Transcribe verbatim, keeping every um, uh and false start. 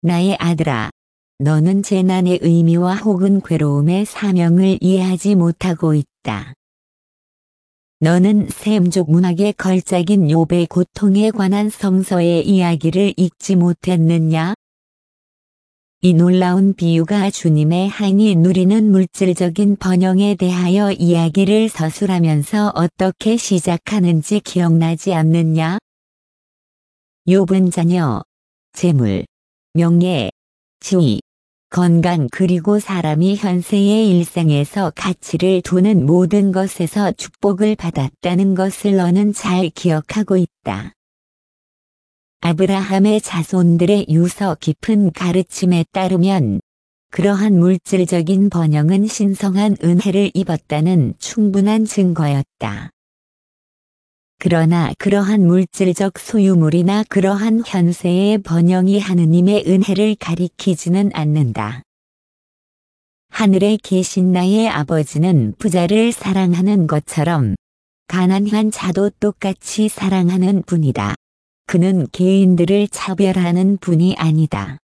나의 아들아, 너는 재난의 의미와 혹은 괴로움의 사명을 이해하지 못하고 있다. 너는 셈족 문학의 걸작인 욥의 고통에 관한 성서의 이야기를 읽지 못했느냐? 이 놀라운 비유가 주님의 한이 누리는 물질적인 번영에 대하여 이야기를 서술하면서 어떻게 시작하는지 기억나지 않느냐? 욥은 자녀, 재물, 명예, 지위, 건강 그리고 사람이 현세의 일생에서 가치를 두는 모든 것에서 축복을 받았다는 것을 너는 잘 기억하고 있다. 아브라함의 자손들의 유서 깊은 가르침에 따르면 그러한 물질적인 번영은 신성한 은혜를 입었다는 충분한 증거였다. 그러나 그러한 물질적 소유물이나 그러한 현세의 번영이 하느님의 은혜를 가리키지는 않는다. 하늘에 계신 나의 아버지는 부자를 사랑하는 것처럼 가난한 자도 똑같이 사랑하는 분이다. 그는 개인들을 차별하는 분이 아니다.